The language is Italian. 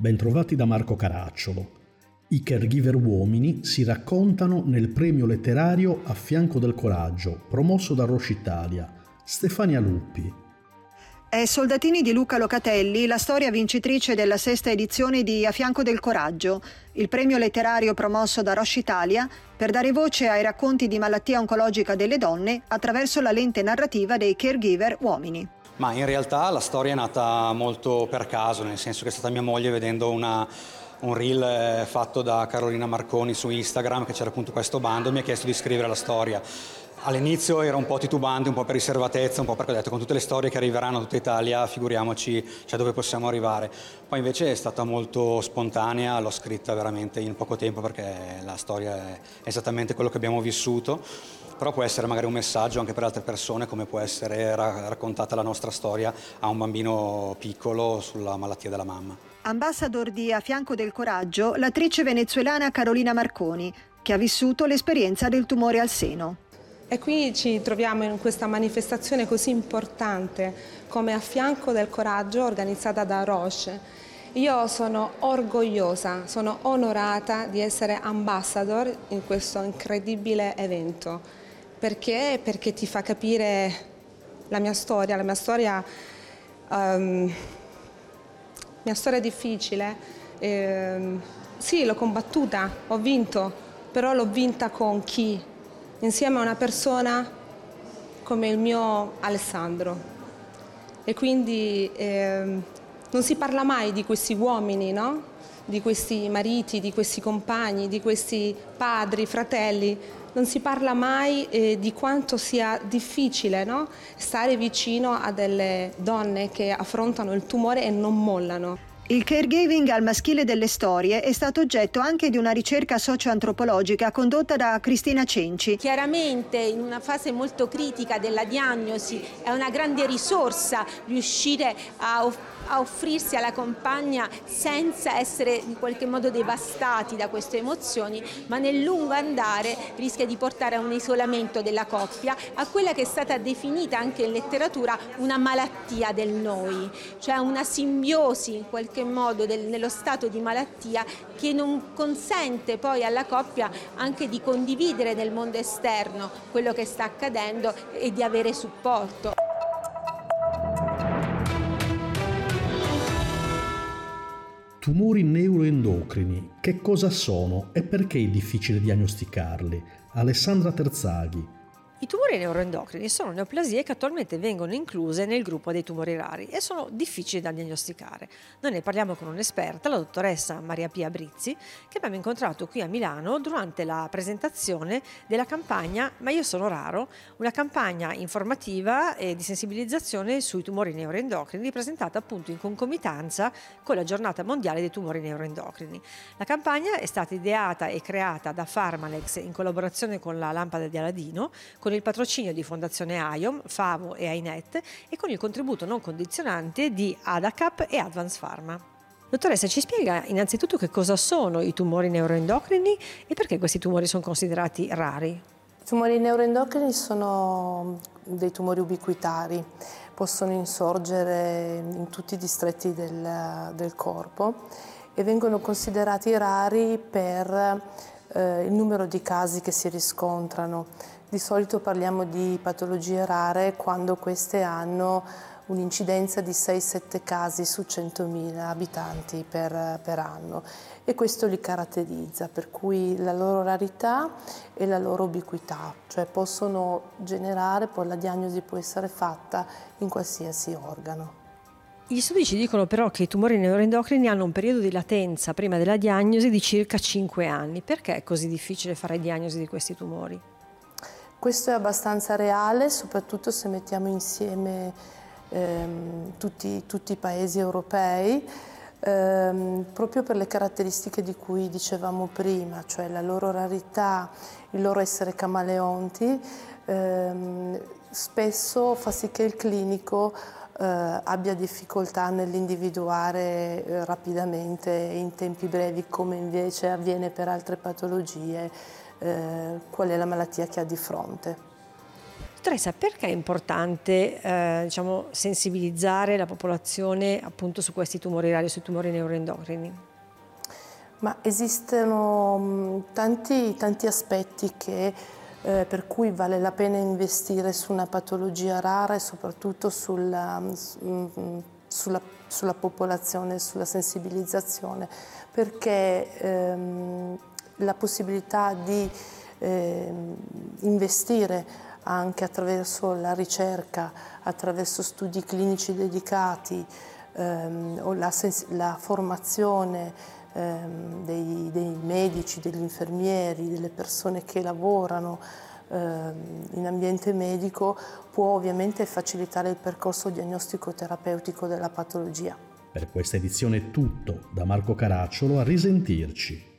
Bentrovati da Marco Caracciolo. I caregiver uomini si raccontano nel premio letterario A fianco del coraggio, promosso da Roche Italia. Stefania Luppi. È Soldatini di Luca Locatelli, la storia vincitrice della 6ª edizione di A fianco del coraggio, il premio letterario promosso da Roche Italia per dare voce ai racconti di malattia oncologica delle donne attraverso la lente narrativa dei caregiver uomini. Ma in realtà la storia è nata molto per caso, nel senso che è stata mia moglie vedendo un reel fatto da Carolina Marconi su Instagram, che c'era appunto questo bando, e mi ha chiesto di scrivere la storia. All'inizio ero un po' titubante, un po' per riservatezza, un po' perché ho detto con tutte le storie che arriveranno a tutta Italia, figuriamoci dove possiamo arrivare. Poi invece è stata molto spontanea, l'ho scritta veramente in poco tempo perché la storia è esattamente quello che abbiamo vissuto, però può essere magari un messaggio anche per altre persone, come può essere raccontata la nostra storia a un bambino piccolo sulla malattia della mamma. Ambassador di A fianco del coraggio, l'attrice venezuelana Carolina Marconi, che ha vissuto l'esperienza del tumore al seno. E qui ci troviamo in questa manifestazione così importante come A fianco del coraggio organizzata da Roche. Io sono orgogliosa, sono onorata di essere ambassador in questo incredibile evento. Perché? Perché ti fa capire la mia storia difficile. Sì, l'ho combattuta, ho vinto, però l'ho vinta con chi? Insieme a una persona come il mio Alessandro. E quindi non si parla mai di questi uomini, no? Di questi mariti, di questi compagni, di questi padri, fratelli. Non si parla mai di quanto sia difficile, no? Stare vicino a delle donne che affrontano il tumore e non mollano. Il caregiving al maschile delle storie è stato oggetto anche di una ricerca socio-antropologica condotta da Cristina Cenci. Chiaramente in una fase molto critica della diagnosi è una grande risorsa riuscire a offrirsi alla compagna senza essere in qualche modo devastati da queste emozioni, ma nel lungo andare rischia di portare a un isolamento della coppia, a quella che è stata definita anche in letteratura una malattia del noi, cioè una simbiosi in qualche modo nello stato di malattia che non consente poi alla coppia anche di condividere nel mondo esterno quello che sta accadendo e di avere supporto. Tumori neuroendocrini, che cosa sono e perché è difficile diagnosticarli? Alessandra Terzaghi. I tumori neuroendocrini sono neoplasie che attualmente vengono incluse nel gruppo dei tumori rari e sono difficili da diagnosticare. Noi ne parliamo con un'esperta, la dottoressa Maria Pia Brizzi, che abbiamo incontrato qui a Milano durante la presentazione della campagna Ma io sono raro, una campagna informativa e di sensibilizzazione sui tumori neuroendocrini presentata appunto in concomitanza con la giornata mondiale dei tumori neuroendocrini. La campagna è stata ideata e creata da Pharmalex in collaborazione con la Lampada di Aladino, con il patrocinio di Fondazione AIOM, FAVO e AINET e con il contributo non condizionante di ADACAP e Advance Pharma. Dottoressa, ci spiega innanzitutto che cosa sono i tumori neuroendocrini e perché questi tumori sono considerati rari? I tumori neuroendocrini sono dei tumori ubiquitari, possono insorgere in tutti i distretti del corpo e vengono considerati rari per il numero di casi che si riscontrano. Di solito parliamo di patologie rare quando queste hanno un'incidenza di 6-7 casi su 100.000 abitanti per anno e questo li caratterizza, per cui la loro rarità e la loro ubiquità, cioè possono generare, poi la diagnosi può essere fatta in qualsiasi organo. Gli studi ci dicono però che i tumori neuroendocrini hanno un periodo di latenza prima della diagnosi di circa 5 anni. Perché è così difficile fare diagnosi di questi tumori? Questo è abbastanza reale, soprattutto se mettiamo insieme tutti i paesi europei, proprio per le caratteristiche di cui dicevamo prima, cioè la loro rarità, il loro essere camaleonti, spesso fa sì che il clinico abbia difficoltà nell'individuare rapidamente e in tempi brevi, come invece avviene per altre patologie, qual è la malattia che ha di fronte. Dottoressa, perché è importante sensibilizzare la popolazione appunto su questi tumori rari, sui tumori neuroendocrini? Ma esistono tanti aspetti per cui vale la pena investire su una patologia rara e soprattutto sulla popolazione, sulla sensibilizzazione, perché la possibilità di investire anche attraverso la ricerca, attraverso studi clinici dedicati o la formazione dei medici, degli infermieri, delle persone che lavorano in ambiente medico può ovviamente facilitare il percorso diagnostico-terapeutico della patologia. Per questa edizione è tutto, da Marco Caracciolo, a risentirci.